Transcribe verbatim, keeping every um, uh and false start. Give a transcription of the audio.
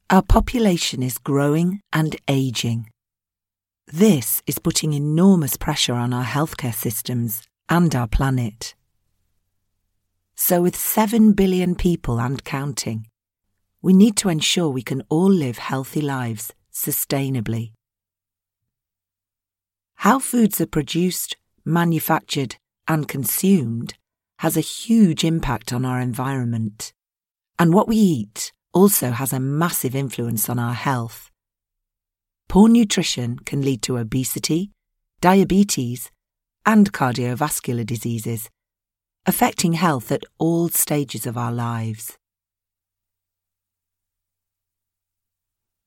Our population is growing and ageing. This is putting enormous pressure on our healthcare systems and our planet. So with seven billion people and counting, we need to ensure we can all live healthy lives sustainably. How foods are produced, manufactured, and consumed has a huge impact on our environment, and what we eat also has a massive influence on our health. Poor nutrition can lead to obesity, diabetes, and cardiovascular diseases, affecting health at all stages of our lives.